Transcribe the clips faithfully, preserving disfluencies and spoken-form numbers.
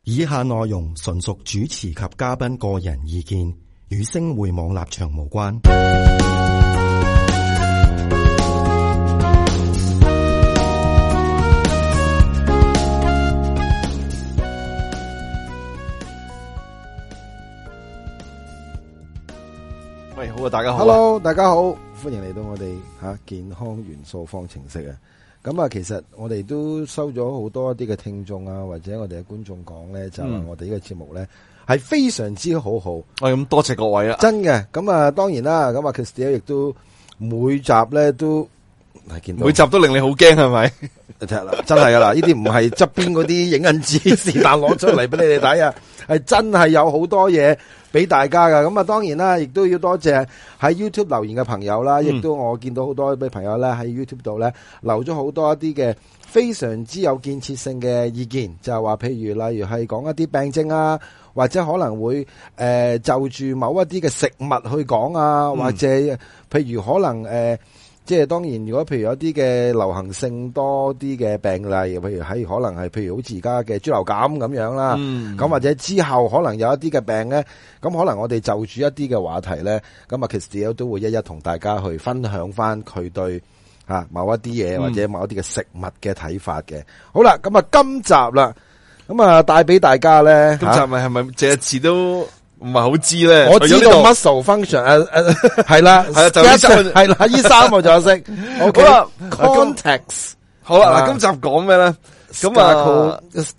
以下內容純屬主持及嘉賓個人意見，與星匯網立場無關。 喂，好啊，大家好。 Hello， 大家好，歡迎嚟到我哋吓健康元素方程式啊！咁啊，其實我哋都收咗好多一啲嘅聽眾啊，或者我哋嘅觀眾講咧，就話我哋呢個節目咧係非常之好好。 喂，咁多謝各位啊！ 真嘅，咁啊，當然啦，咁啊 Kristy 亦都每集咧都係見到， 每集都令你好驚係咪？ 真係噶啦，呢啲唔係側邊嗰啲影印紙是但攞出嚟俾你哋睇啊，係真係有好多嘢俾大家噶。咁啊，當然啦，亦都要多謝喺 YouTube 留言嘅朋友啦，亦、嗯、都我見到好多啲朋友咧喺 YouTube 度咧留咗好多一啲嘅非常之有建設性嘅意見，就係話譬如例如係講一啲病症啊，或者可能會誒、呃、就住某一啲嘅食物去講啊，嗯、或者譬如可能誒。呃即係當然，如果譬如有啲嘅流行性多啲嘅病例，譬如喺可能係譬如好似而家嘅豬流感咁樣啦，咁、嗯、或者之後可能有一啲嘅病咧，咁可能我哋就住一啲嘅話題咧，咁啊 Kristy 都會一一同大家去分享翻佢對啊某一啲嘢或者某一啲嘅食物嘅睇法嘅。嗯、好啦，咁啊今集啦，咁啊帶俾大家咧， 今集咪係咪隻字都？唔係好知咧， 我知道 muscle function 誒誒係啦，係啊，就呢三係啦，呢三我就識。好啦 ，context 好啦，嗱，今集講咩咧？咁啊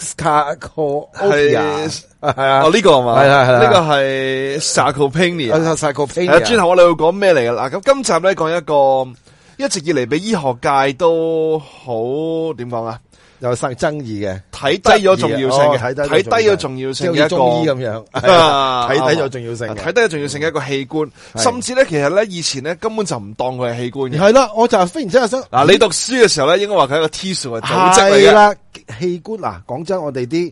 ，sarcopenia 係啊， 哦呢個係嘛？ 係係係， 呢個係 sarcopenia，sarcopenia。 係轉頭我哋會講咩嚟嘅嗱？咁今集咧講一個一直以嚟俾醫學界都好點講啊？ 有生爭議嘅， 睇低咗重要性嘅，睇、哦、低咗重要性嘅一個中醫咁樣，睇低咗重要性， 睇低咗重要性嘅一個器官，甚至咧其實咧以前咧根本就唔當佢係器官嘅。 係啦，我就係忽然之間想，嗱， 你讀書嘅時候咧，應該話佢係一個 tissue 嘅組織嚟嘅。係啦， 器官嗱，講真，我哋啲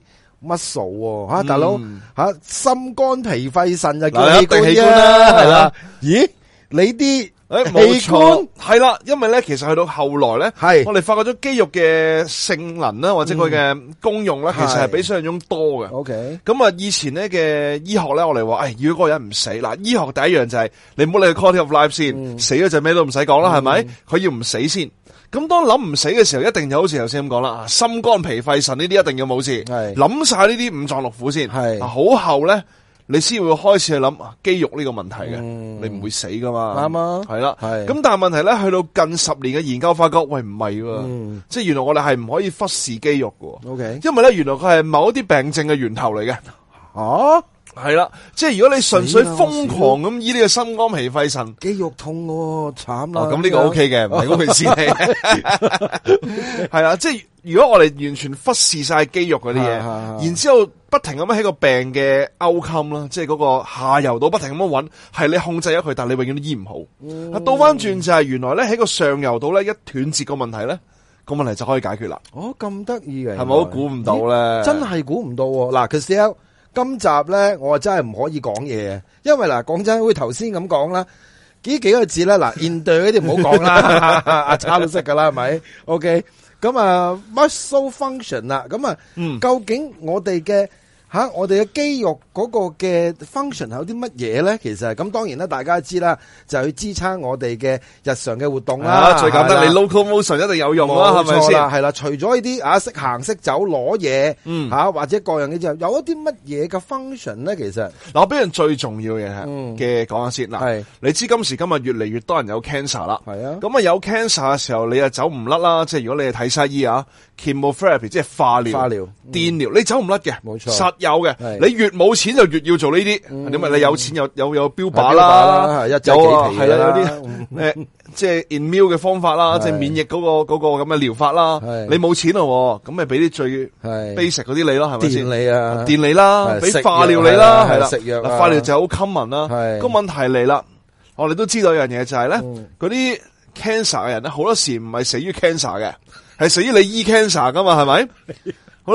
muscle 吓，大佬吓心肝脾肺腎就叫器官啦，係啦。咦，你啲？ 誒，冇錯，係啦，因為咧，其實去到後來咧，係我哋發覺咗肌肉嘅性能啦，或者佢嘅功用咧，其實係比想象中多嘅。OK，咁啊，以前咧嘅醫學咧，我哋話，誒，如果嗰個人唔死，嗱，醫學第一樣就係你唔好理佢 quality of life 先，嗯、死咗就咩都唔使講啦，係咪？佢、嗯、要唔死先。咁當諗唔死嘅時候，一定就好似頭先咁講啦，心肝脾肺腎呢啲一定要冇事，係諗晒呢啲五臟六腑先，係好後咧。你先會開始去諗肌肉呢個問題嘅，嗯、你唔會死噶嘛？啱啊，係啦，係。咁但係問題咧，去到近十年嘅研究發覺，喂唔係喎，嗯、即係原來我哋係唔可以忽視肌肉嘅。O K，因為咧原來佢係某一啲病症嘅源頭嚟嘅。啊，係啦，即係如果你純粹瘋狂咁醫呢個心肝脾肺腎， 肌肉痛喎，慘啦。 哦，咁呢個 O K 嘅，唔係嗰回事嚟。係啦，即係如果我哋完全忽視晒肌肉嗰啲嘢，然之後。不停咁樣喺個病嘅 outcome 啦，即係嗰個下游度不停咁樣揾，係你控制咗佢，但係你永遠都醫唔好。嗯、倒翻轉就係原來咧喺個上游度咧一斷節個問題咧，個問題就可以解決啦。哦，咁得意嘅，係咪好估唔到咧？真係估唔到嗱。其實今集咧，我真係唔可以講嘢，因為嗱，講真，好似頭先咁講啦，呢幾個字咧，嗱 in 對嗰啲唔好講啦，阿叉都識噶啦，係咪 ？OK， 咁啊 muscle function 啦，咁啊，嗯、究竟我哋嘅吓、啊，我哋嘅肌肉嗰個嘅 function 係有啲乜嘢咧？其實咁當然啦，大家知啦，就係去支撐我哋嘅日常嘅活動啦。啊、最簡單，你 locomotion 一定有用啦，係咪先？係啦，除咗呢啲啊，識行識走攞嘢，嗯吓、啊、或者各樣嘅之後，有一啲乜嘢嘅 function 咧？其實嗱，我俾人最重要嘅嘅講下先嗱，係你知今時今日越嚟越多人有 cancer 啦，係啊，咁啊有 cancer 嘅時候，你就走唔甩啦。即係如果你係睇西醫啊 ，chemotherapy 即係化療、化療、電療，你走唔甩嘅，冇錯，實有嘅。你越冇錢就越要做呢啲，因為你有錢有有有標靶啦，有係啦，有啲誒即係 immune 嘅方法啦，即係免疫嗰個嗰個咁嘅療法啦。你冇錢咯，咁咪俾啲最 basic 嗰啲你咯，係咪先？電你啊，電你啦，俾化療你啦，係啦，食藥，化療就好 common 啦。個問題嚟啦，我哋都知道一樣嘢就係咧，嗰啲 cancer 嘅人咧，好多時唔係死於 cancer 嘅，係死於你醫 cancer 噶嘛，係咪？好啦。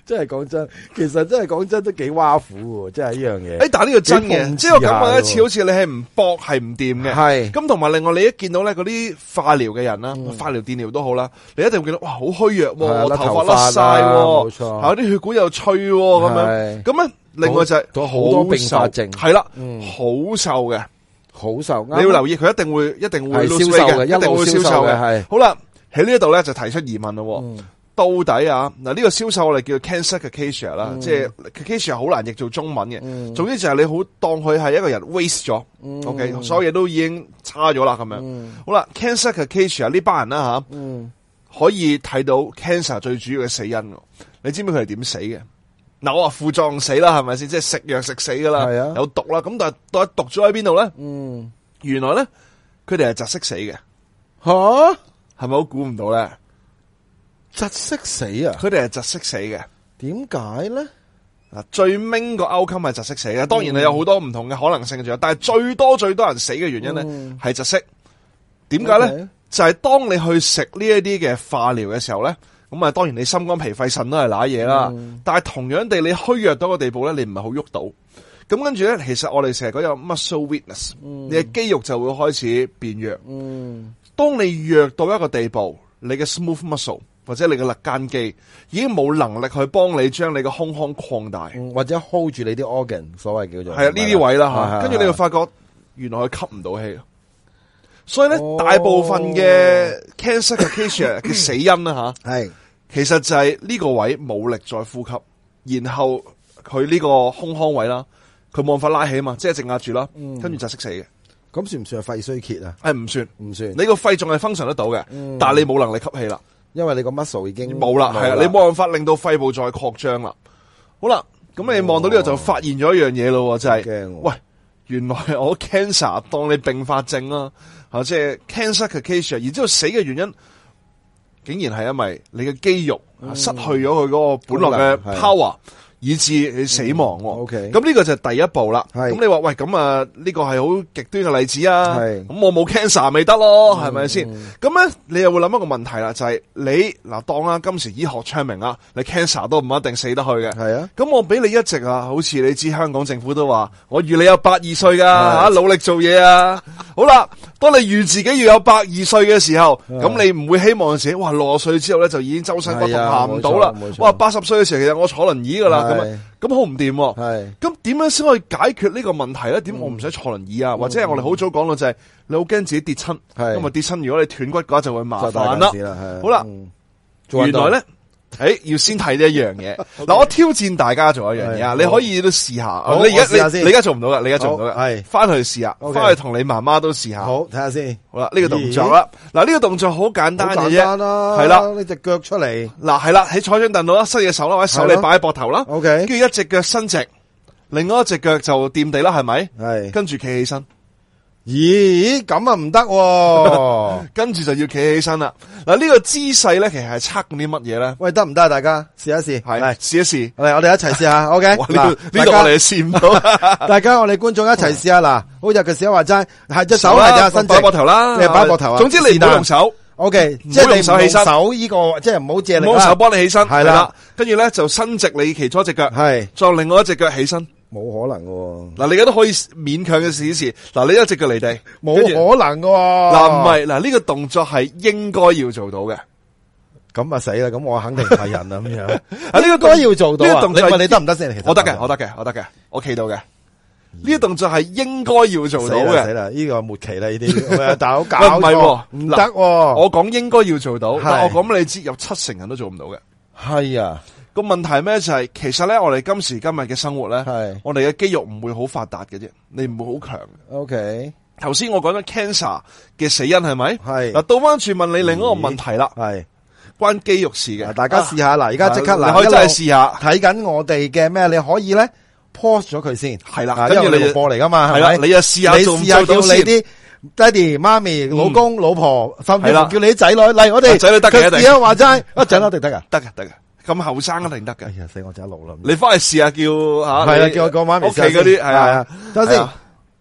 真係講真，其實真係講真都幾挖苦喎，真係呢樣嘢。 誒，但係呢個真嘅，即係我感覺一次，好似你係唔搏係唔掂嘅。 係咁同埋另外，你一見到咧嗰啲化療嘅人啦，化療電療都好啦，你一定會見到哇，好虛弱，我頭髮甩晒， 冇錯， 有啲血管又脆咁樣。咁咧，另外就係好多併發症， 係啦，好瘦嘅， 好瘦。 你要留意，佢一定會一定會消瘦嘅， 一定會消瘦嘅。係好啦，喺呢一度咧就提出疑問咯。到底啊嗱，呢個消瘦我哋叫 cancer cachexia 啦，即係 cachexia 好難譯做中文嘅。嗯、總之就係你好當佢係一個人 waste 咗、嗯、，OK， 所有嘢都已經差咗啦咁樣。嗯、好啦 ，cancer cachexia 呢班人啦吓，嗯、可以睇到 cancer 最主要嘅死因。你知唔知佢係點死嘅？嗱，我話副作用死啦，係咪先？即係食藥食死噶啦，啊、有毒啦。咁但係到底毒咗喺邊度咧？嗯，原來咧佢哋係窒息死嘅。吓、啊，係咪好估唔到咧？ 窒息死啊！ 佢哋係窒息死嘅， 點解咧？ 嗱，最明個 outcome係窒息死嘅，當然係有好多唔同嘅可能性嘅，但係最多最多人死嘅原因咧係窒息。點解咧？Okay. 就係當你去食呢一啲嘅化療嘅時候咧，咁啊，當然你心肝脾肺腎都係瀨嘢啦。嗯、但係同樣地，你虛弱到個地步咧，你唔係好喐到。咁跟住咧，其實我哋成日講有 muscle weakness，、嗯、你嘅肌肉就會開始變弱。嗯，當你弱到一個地步，你嘅 smooth muscle。或者你嘅肋間肌已經冇能力去幫你將你嘅胸腔擴大、 嗯，或者 hold 住你啲 organ， 所謂叫做係啊呢啲位啦吓，跟住你會發覺原來佢吸唔到氣，所以咧、哦、大部分嘅 cancer cachexia 嘅死因啦吓，係其實就係呢個位冇力再呼吸，然後佢呢個胸腔位啦，佢冇辦法拉起啊嘛，即係直壓住啦，跟住就窒息死嘅。 咁算唔算係肺衰竭啊？ 係唔算， 唔算。你個肺仲係 function 得到嘅，嗯、但係你冇能力吸氣啦。 因為你個 muscle 已經冇啦，係啊，你冇辦法令到肺部再擴張啦。好啦，咁你望到呢度就發現咗一樣嘢咯，就係、是，喂，原來我 cancer 當你併發症啦，吓即係 cancer cachexia，然之後死嘅原因，竟然係因為你嘅肌肉、嗯、失去咗佢嗰個本來嘅 power。以致你死亡喎。O K，咁呢個就係第一步啦。咁你話喂，咁啊呢個係好極端嘅例子啊。咁我冇 cancer 咪得咯，係咪先？咁咧你又會諗一個問題啦，就係你嗱當啊今時醫學昌明啊，你 cancer 都唔一定死得去嘅。係啊。咁我俾你一直啊，好似你知香港政府都話，我預你有百二歲噶吓，努力做嘢啊。好啦，當你預自己要有百二歲嘅時候，咁你唔會希望自己哇六十歲之後咧就已經周身骨痛行唔到啦。哇八十歲嘅時候其實我坐輪椅噶啦。咁咁好唔掂，係咁點樣先可以解決呢個問題咧？點我唔使坐輪椅啊？或者係我哋好早講到就係你好驚自己跌親，因為跌親如果你斷骨嘅話就會麻煩啦。好啦，原來咧，誒要先睇呢一樣嘢。嗱，我挑戰大家做一樣嘢啊！你可以都試下。你而家你你而家做唔到噶，你而家做唔到噶，係翻去試下，翻去同你媽媽都試下。 好，睇下先。好啦， 呢個動作啦，嗱呢個動作好簡單嘅啫，係啦， 呢隻腳出嚟， 嗱係啦，喺坐張凳度啦，伸隻手啦，或者手你擺喺膊頭啦，OK，跟住一隻腳伸直，另外一隻腳就掂地啦，係咪？係，跟住企起身。 咦，咁啊唔得， 跟住就要企起身啦。嗱，呢個姿勢咧，其實係測啲乜嘢咧？ 喂，得唔得啊？大家試一試， 係試一試。 嚟，我哋一齊試下。OK， 呢度呢度我哋試唔到。 大家我哋觀眾一齊試下。嗱，好似佢時話齋，係隻手係隻伸直， 擺膊頭啦， 你擺膊頭啊。 總之你唔好用手。 OK，即係你手起身，手呢個即係唔好借力， 唔好手幫你起身。係啦，跟住咧就伸直你其中一隻腳，係再另外一隻腳起身。 冇可能嘅，嗱， 你而家都可以勉強嘅試一試。嗱，你一隻腳離地， 冇可能嘅。 嗱，唔係，嗱呢個動作係應該要做到嘅。 咁啊死啦！咁我肯定唔係人啦咁樣。啊呢個都要做到。呢個動作你得唔得先？其實我得嘅，我得嘅，我得嘅，我企到嘅。呢個動作係應該要做到嘅。 死啦！呢個末期啦，呢啲但係好搞錯，唔係唔得。我講應該要做到，但我講你知，有七成人都做唔到嘅。 係啊。 個問題係咩？就係、是、其實咧，我哋今時今日嘅生活咧，係我哋嘅肌肉唔會好發達嘅啫，你唔會好強。O K， 頭先我講緊 cancer 嘅死因係咪？係嗱，倒翻轉問你另一個問題啦，係關肌肉事嘅。大家試下嗱，而家即刻嗱， 你可以真係試下睇緊我哋嘅咩？你可以咧 pause 咗佢先，係啦，跟住你錄播嚟噶嘛，係咪？你又試下做唔做到先？爹哋、媽咪、老公、老婆，甚至乎叫你啲仔女嚟，我哋仔女得嘅， 而家話齋，一仔女一定得噶， 得嘅，得嘅。咁後生一定得嘅， 哎呀死我就一路啦！ 你翻去試下叫吓， 係啊，叫我個媽咪屋企嗰啲係啊， 等先。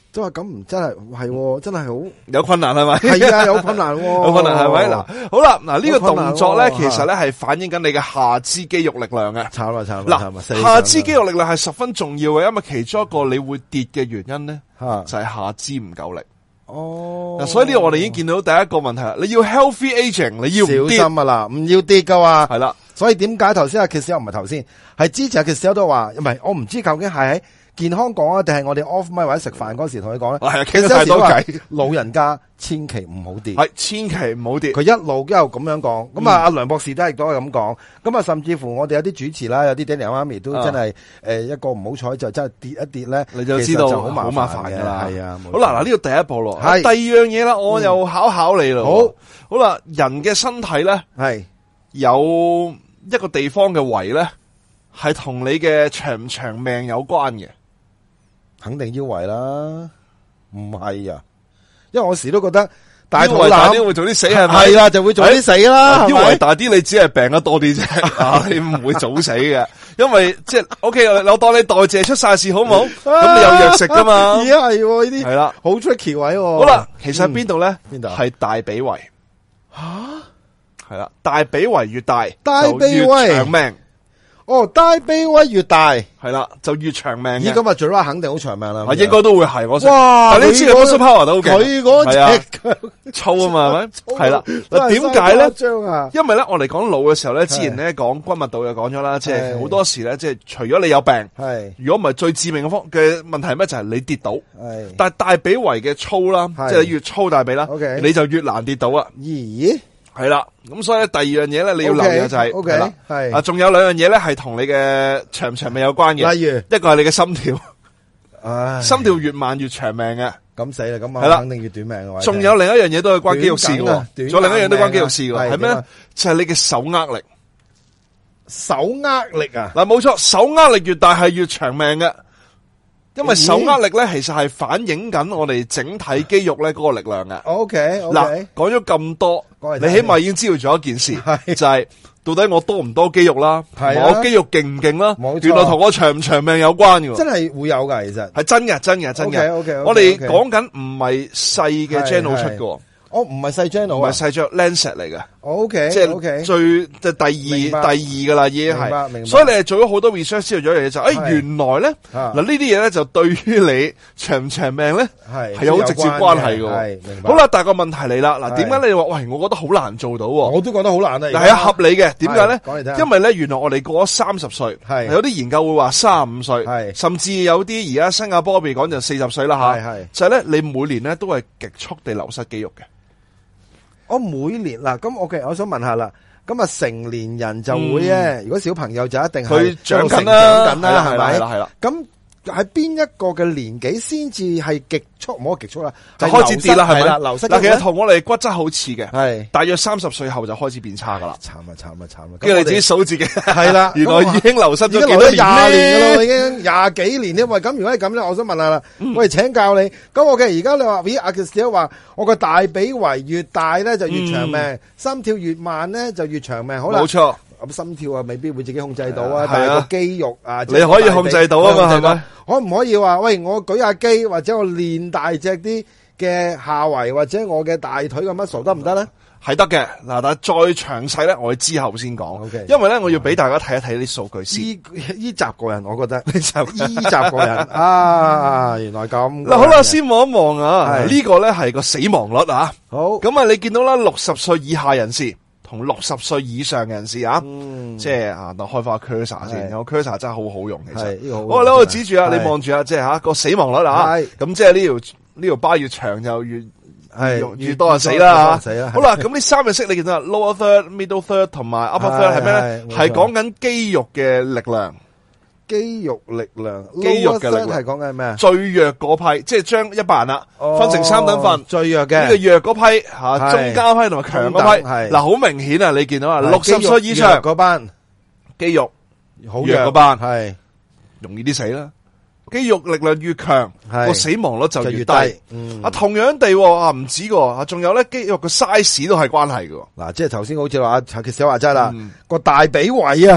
都話咁唔真係係真係好有困難係咪？ 係啊，有困難喎， 有困難係咪？嗱，好啦，嗱呢個動作咧， 有困難喎其實咧係反映緊你嘅下肢肌肉力量嘅。 慘啦慘啦慘啦嗱，下肢肌肉力量係十分重要嘅，因為其中一個你會跌嘅原因咧， 吓就係下肢唔夠力。 哦， 嗱，所以呢個我哋已經見到第一個問題啦。你要 healthy aging，你要唔跌小心啊啦，唔要跌噶話係啦。 所以點解頭先阿 Kiss 唔係頭先，係之前阿 Kiss 都話，唔係我唔知究竟係喺健康講啊，定係我哋 off mic 或者食飯嗰時同佢講咧。 係啊，傾太多偈。 老人家千祈唔好跌， 係千祈唔好跌。 佢一路一路咁樣講，咁啊阿梁博士都係都係咁講，咁啊甚至乎我哋有啲主持啦，有啲爹哋媽咪都真係誒一個唔好彩就真係跌一跌咧， 你就知道好好麻煩噶啦。 係啊， 好啦，嗱呢個第一步咯， 係第二樣嘢啦，我又考考你啦。 好， 好啦，人嘅身體咧係有一個地方嘅圍咧，係同你嘅長唔長命有關嘅。 肯定腰圍啦，唔係啊，因為我時都覺得大肚腰圍大腩啲會早啲死係咪？ 係啦，就會早啲死啦， 腰係咪圍大啲，你只係病得多啲啫，啊你唔會早死嘅，因為即係 O K，我當你代謝出晒事好唔好？咁你有藥食噶嘛？ 而家係喎呢啲係啦， 好 tricky 位喎。 好啦，其實喺邊度咧？ 邊度啊係大髀圍吓，係啦，大髀圍越大， 大就越髀圍長命。 哦，大髀圍越大， 係啦，就越長命嘅。 咦，咁啊 Giraffe 肯定好長命啦。 啊，應該都會係我食。 哇但你知佢 muscle power 都好勁， 佢嗰係啊隻腳粗啊嘛，係咪？係啦，嗱， 點點解咧？ 張啊， 因為咧，我哋講腦嘅時候咧，之前咧講骨密度就講咗啦，即係好多時咧，即係除咗你有病， 係如果唔係最致命嘅方嘅問題係咩？就係你跌倒。 係。 但係大髀圍嘅粗啦， 係即係你越粗大髀啦 OK， 你就越難跌倒啊。 咦？ 係啦，咁所以咧第二樣嘢咧，你要留意嘅就係 OK， 係啦， 係啊，仲有兩樣嘢咧係同你嘅長唔長命有關嘅， 例如一個係你嘅心跳， 唉， 心跳越慢越長命嘅。 咁死啦，咁係啦啊肯定越短命嘅話。 仲有另一樣嘢都係關肌肉事嘅短喎，仲有另一樣都關肌肉事嘅喎，係咩咧係點啊？ 就係你嘅手握力。 手握力啊， 嗱，冇錯，手握力越大係越長命嘅，因為手握力咧其實係反映緊我哋整體肌肉咧嗰個力量嘅。 OK 嗱 OK，， 講咗咁多， 講嚟聽你起碼已經知道咗一件事， 係就係到底我多唔多肌肉啦， 係啊我肌肉勁唔勁啦冇，錯原來同我長唔長命有關嘅喎。 真係會有噶，其實。 係真嘅，真嘅，真嘅。 OK，OK，OK，OK 我哋講緊唔係細嘅係 channel 係出嘅喎， 我唔係細 channel 啊唔係細張 Lancet 嚟嘅。 ，OK， 即係 OK， 最即係第明白二第二噶啦，已經係， 明白明白所以你係做咗好多 research 知道咗一樣嘢就，誒係原來咧啊嗱呢啲嘢咧就對於你長唔長命咧係係有好直接關係係嘅。 明白。 好啦，但係個問題嚟啦，嗱係點解你話喂我覺得好難做到喎？ 我都覺得好難啊。 嗱係啊，合理嘅，點解咧係講嚟聽？ 因為咧，原來我哋過咗三十歲， 係有啲研究會話三十五歲， 係甚至有啲而家新加坡邊講就四十歲啦係係吓，就係咧你每年咧都係極速地流失肌肉嘅。 我每年嗱，咁 OK，我想問下啦，咁啊成年人就會咧，如果小朋友就一定係佢長緊成啦， 長緊啦，係咪？ 係啦係啦。 咁喺邊一個嘅年紀先至係極速，唔好話極速啦， 就開始跌啦，係咪？ 啦，流失嗱，其實咧同我哋骨質好似嘅， 係大約三十歲後就開始變差噶啦。 慘啊慘啊慘啊！ 跟住你自己數自己， 係啦原來已經流失已經咗幾多流咗廿年噶咧？ 啦，已經廿幾年添。喂，咁如果係咁咧，我想問下啦，喂，請教你，咁我嘅而家你話，咦，阿 Kiss 話我個大髀圍越大咧就越長命，心跳越慢咧就越長命。好啦， 冇錯， 咁心跳啊未必會自己控制到啊， 係啊但係個肌肉啊， 你可以控制到啊嘛，係咪？ 可唔可以話，喂，我舉下機或者我練大隻啲嘅下圍或者我嘅大腿嘅 muscle 得唔得咧？ 係得嘅。嗱，但係再詳細咧，我哋之後先講 OK 因為咧我要俾大家睇一睇啲數據先。 依依集個人，我覺得依集依集個人啊，原來咁嗱，好啦，先望一望啊， 係呢個咧係個死亡率啊。 好咁啊，你見到啦，六十歲以下人士同六十歲以上嘅人士啊， 嗯即係啊，當開發 cursor 先， 係有 cursor 真係好好用，其實。 係呢個好用好，你我指住啊， 係你望住啊，即係吓個死亡率啊， 係咁即係呢條呢條巴越長就越係越越多人死啦吓。 死啦。 好啦，咁呢三樣色你見到啊 lower third、middle third 同埋 upper third 係咩咧？ 係冇錯係講緊肌肉嘅力量， 肌肉力量， 肌肉嘅力量 Lower third 係講緊咩啊？ 最弱嗰批，即係將一百人啦，分成三等份。 最弱呢個嘅弱嗰批吓， 係中間批同埋強嗰批， 中等係嗱好明顯啊！你見到啊，六十肌肉歲以上弱嗰班肌肉好弱嗰班係容易啲死啦。肌肉力量越強， 係個死亡率就越低。 就越低。嗯啊，同樣地啊，唔止個啊，仲有咧肌肉個 size 都係關係嘅。 嗱，即係頭先好似話阿 Kiss 話齋啦嗯， 個大髀圍啊，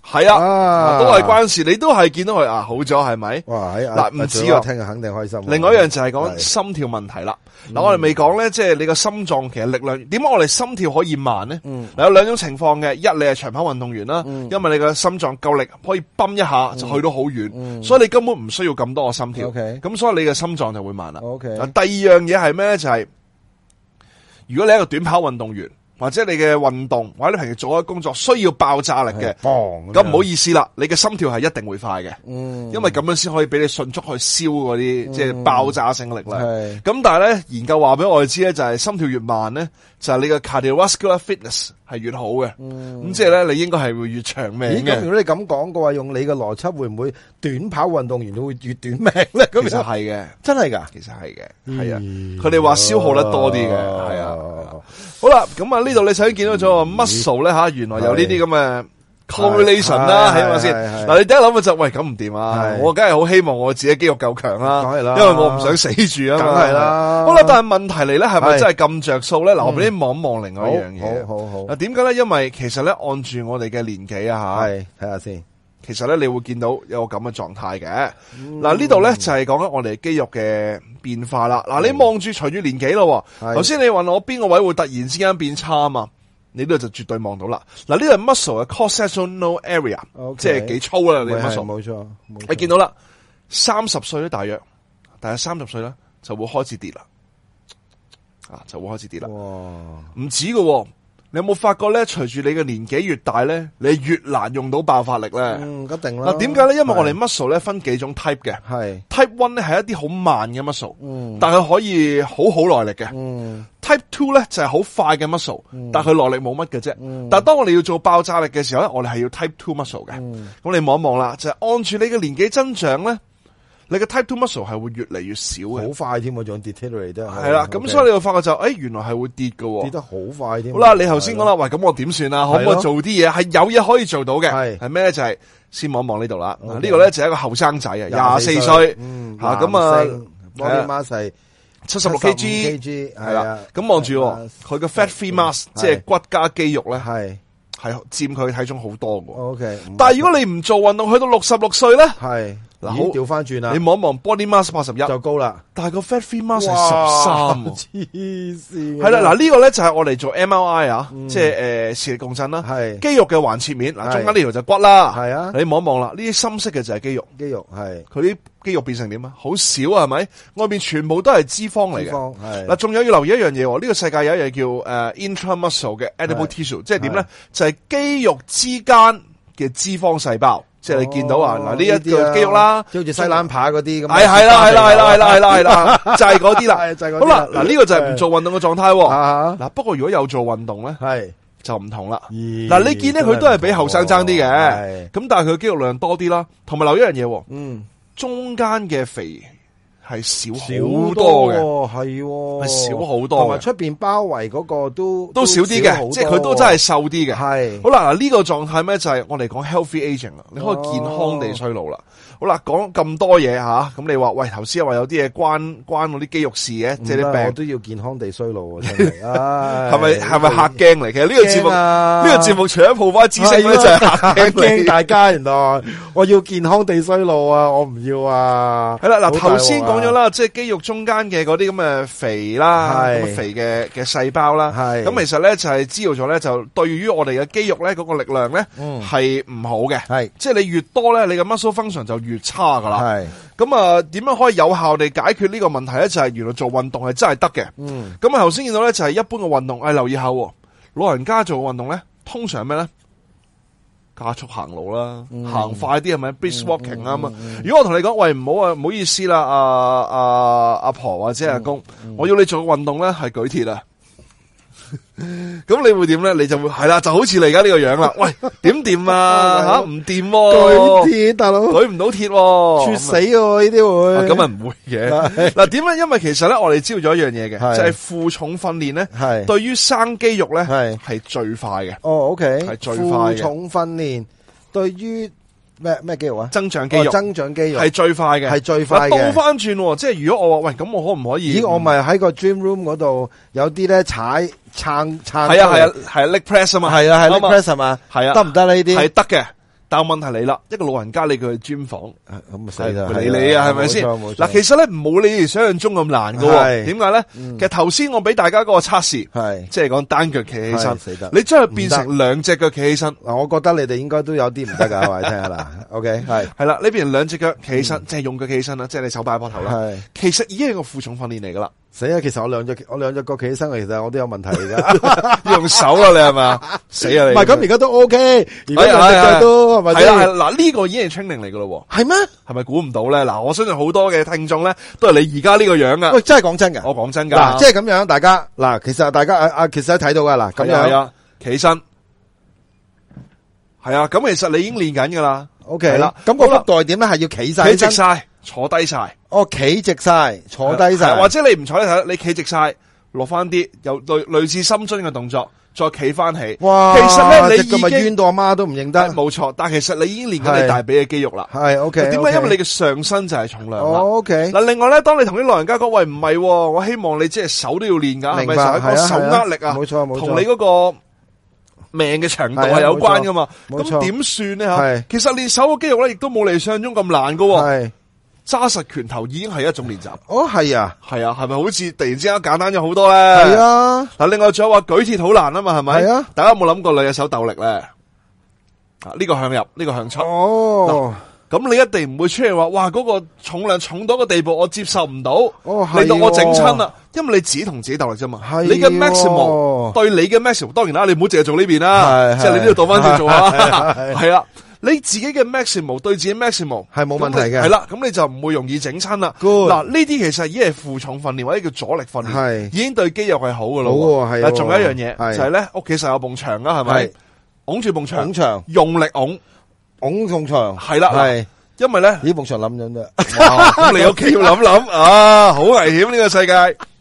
係啊，都係關事。你都係見到佢啊，好咗係咪？ 哇！ 嗱，唔止啊， 聽日肯定開心。 另外一樣就係講心跳問題啦。嗱，我哋未講咧，即係你個心臟其實力量點解我哋心跳可以慢咧？嗱，有兩種情況嘅，一你係長跑運動員啦，因為你個心臟夠力可以泵一下就去到好遠，所以你根本唔需要咁多個心跳。咁所以你嘅心臟就會慢啦。 OK。 嗱，第二樣嘢係咩咧？就係如果你係一個短跑運動員。或者你嘅運動，或者你平時做嘅工作需要爆炸力嘅，咁唔好意思啦，你嘅心跳係一定會快嘅，嗯、因為咁樣先可以俾你迅速去燒嗰啲即係爆炸性力量。咁、嗯、但係咧，研究話俾我哋知咧，就係心跳越慢咧，就係、是、你嘅 cardiovascular fitness 係越好嘅。咁、嗯、即係咧，你應該係會越長命嘅。 咁如果你咁講嘅話，用你嘅邏輯，會唔會短跑運動員都會越短命咧？ 其實係嘅，真係噶，其實係嘅，係啊。佢哋話消耗得多啲嘅，係啊。好啦，咁啊呢度你首先見到咗 muscle 咧吓，原來有呢啲咁嘅 correlation 啦，係咪先？嗱，你第一諗嘅就喂咁唔掂啊！我梗係好希望我自己肌肉夠強啦，因為我唔想死住啊嘛。梗係啦。好啦，但係問題嚟咧，係咪真係咁着數咧？嗱，我俾你望一望另外一樣嘢。 好好好。 嗱，點解咧？因為其實咧，按住我哋嘅年紀啊吓， 係睇下先。 其實咧，你會見到有個咁嘅狀態嘅。嗱，呢度咧就係講緊我哋肌肉嘅變化啦。嗱，你望住隨住年紀咯。頭先你問我邊個位會突然之間變差啊嘛？你呢度就絕對望到啦。嗱，呢度係 muscle 嘅 cross-sectional area， 即係幾粗啦，你 muscle。冇錯，你見到啦，三十歲咧大約，大約三十歲咧就會開始跌啦。啊，就會開始跌啦。唔止㗎。你有冇發覺咧？隨住你嘅年紀越大咧，你越難用到爆發力咧。嗯，一定啦。嗱，點解咧？因為我哋 muscle 咧分幾種 type 嘅。係 type one 咧係一啲好慢嘅 muscle，嗯，但係可以好好耐力嘅。嗯，type two 咧就係好快嘅 muscle，嗯，但係佢耐力冇乜嘅啫。嗯，但係當我哋要做爆炸力嘅時候咧，我哋係要 type two muscle 嘅。嗯，咁你望一望啦，就係按住你嘅年紀增長咧。你嘅 type two muscle 係會越嚟越少嘅，好快添喎，仲 deteriorate 都係啦。咁所以你會發覺就，誒，原來係會跌嘅，跌得好快添。好啦，你頭先講啦，喂，咁我點算啊？可唔可以做啲嘢？係有嘢可以做到嘅，係係咩咧？就係先望一望呢度啦。呢個咧就係一個後生仔啊，廿四歲，吓咁啊，body mass 係七十六 kg，係啦。咁望住佢嘅 fat free mass，即係骨加肌肉咧，係係佔佢體重好多嘅。OK，但係如果你唔做運動，去到六十六歲咧，係。嗱，好調翻轉啦！你望一望 body mass 八十一就高啦，但係個 fat free mass 係十三，黐線。係啦，嗱呢個咧就係我哋做 M R I 啊，即係誒磁力共振啦，係肌肉嘅橫切面。嗱，中間呢條就骨啦，係啊。你望一望啦，呢啲深色嘅就係肌肉，肌肉係佢啲肌肉變成點啊？好少啊，係咪？外邊全部都係脂肪嚟嘅。係嗱，仲有要留意一樣嘢，呢個世界有一樣叫誒 intramuscle 嘅 edible tissue，即係點咧？就係肌肉之間嘅脂肪細胞。即係你見到啊，嗱呢一個肌肉啦，好似西蘭扒嗰啲咁，係係啦係啦係啦係啦係啦係啦，就係嗰啲啦，就係嗰啲。好啦，嗱呢個就係唔做運動嘅狀態。嗱不過如果有做運動咧，係就唔同啦。嗱你見咧佢都係比後生爭啲嘅，咁但係佢肌肉量多啲啦，同埋留一樣嘢，嗯，中間嘅肥係少好多嘅，係係少好多，同埋出邊包圍嗰個都都少啲嘅，即係佢都真係瘦啲嘅。係好啦，嗱呢個狀態咩就係我哋講 healthy aging 啦，你可以健康地衰老啦。好啦，講咁多嘢吓，咁你話喂頭先又話有啲嘢關關嗰啲肌肉事嘅，即係啲病我都要健康地衰老啊！真係，係咪係咪客鏡嚟？其實呢個節目呢個節目除咗鋪翻知識咧，就係客鏡驚大家。原來我要健康地衰老啊！我唔要啊！係啦，嗱頭先講咗啦，即係肌肉中間嘅嗰啲咁嘅肥啦，咁肥嘅嘅細胞啦，係咁其實咧就係知道咗咧，就對於我哋嘅肌肉咧嗰個力量咧係唔好嘅，係即係你越多咧，你嘅 muscle function 就越差噶啦，係咁啊？點樣可以有效地解決呢個問題咧？就係原來做運動係真係得嘅。嗯，咁啊頭先見到咧就係一般嘅運動，誒留意下，老人家做嘅運動咧，通常係咩咧？加速行路啦，行快啲係咪 brisk walking 啊嘛？如果我同你講，喂唔好啊，唔好意思啦，阿阿阿婆或者阿公，我要你做嘅運動咧係舉鐵啊。咁你會點咧？你就會係啦，就好似你而家呢個樣啦。喂，點掂啊？吓唔掂？舉鐵大佬，舉唔到鐵，猝死喎呢啲會。咁啊唔會嘅。嗱，點咧？因為其實咧，我哋知道咗一樣嘢嘅，就係負重訓練咧，係對於生肌肉咧係係最快嘅。哦，OK，係最快嘅。負重訓練對於咩咩肌肉啊？增長肌肉，增長肌肉係最快嘅，係最快嘅。倒翻轉，即係如果我話喂，咁我可唔可以？咦，我咪喺個 gym room 嗰度有啲咧踩撐撐。係啊係啊係啊 leg press 啊嘛。係啊係 leg press 係嘛。係啊，得唔得呢啲？係得嘅。 但係問題嚟啦，一個老人家你叫佢專訪， 咁啊死啦， 唔理你啊，係咪先？嗱，其實咧冇你哋想象中咁難噶，點解咧？其實頭先我俾大家嗰個測試，係即係講單腳企起身，你將佢變成兩隻腳企起身。 嗱，我覺得你哋應該都有啲唔得噶，我哋聽下啦。OK， 係係啦，呢邊兩隻腳企起身，即係用腳企起身啦，即係你手擺喺膊頭啦。係，其實已經係個負重訓練嚟噶啦。 死啊！其實我兩隻我兩隻腳企起身，其實我都有問題噶。 用手啊，你係嘛？死啊你！ 唔係咁，而家都 OK，而家兩隻腳都係咪？ 係啦，係嗱，呢個已經係 training 嚟噶咯。 係咩？ 係咪估唔到咧？嗱，我相信好多嘅聽眾咧，都係你而家呢個樣噶。 喂，真係講真噶， 我講真噶。 嗱，即係咁樣，大家嗱，其實大家啊啊，其實都睇到噶啦，咁樣係啊，企起身，係啊，咁其實你已經練緊噶啦。 OK，係啦，咁個幅度係點咧？係要企晒， 企直晒，坐低晒。 哦，企直晒，坐低晒， 或者你唔坐低睇，你企直晒，落翻啲，有類類似深蹲嘅動作，再企翻起。 哇！ 其實咧，你已經冤到阿媽都唔認得。 冇錯，但係其實你已經練緊你大髀嘅肌肉啦。 係 OK。 點解？因為你嘅上身就係重量啦。 OK。 嗱，另外咧，當你同啲老人家講，喂，唔係，我希望你即係手都要練噶，係咪？個手握力啊， 冇錯冇錯， 同你嗰個命嘅長度係有關噶嘛。咁點算咧？吓，其實練手嘅肌肉咧，亦都冇你想象中咁難噶。係。揸實拳頭已經係一種練習。哦，係啊，係啊，係咪好似突然之間簡單咗好多咧？係啊。嗱，另外仲有話舉鐵好難啊嘛，係咪？係啊。大家有冇諗過兩隻手鬥力咧？啊，呢個向入，呢個向出。哦。咁你一定唔會出嚟話，哇，嗰個重量重到個地步，我接受唔到。哦，係。令到我整親啦，因為你自己同自己鬥力啫嘛。係。你嘅 maximum 對你嘅 maximum，當然啦，你唔好淨係做呢邊啦，即係你都要倒翻轉做啊。係啊。你自己嘅 maximum 對自己 maximum 係冇問題嘅，係啦，咁你就唔會容易整親啦。嗱，呢啲其實已經係負重訓練或者叫阻力訓練，係已經對肌肉係好噶咯。好係，但仲有一樣嘢就係咧，屋企實有埲牆啦，係咪？拱住埲牆，拱牆，用力拱，拱埲牆，係啦，係，因為咧呢埲牆冧咗啫。咁你屋企要諗諗啊，好危險呢個世界。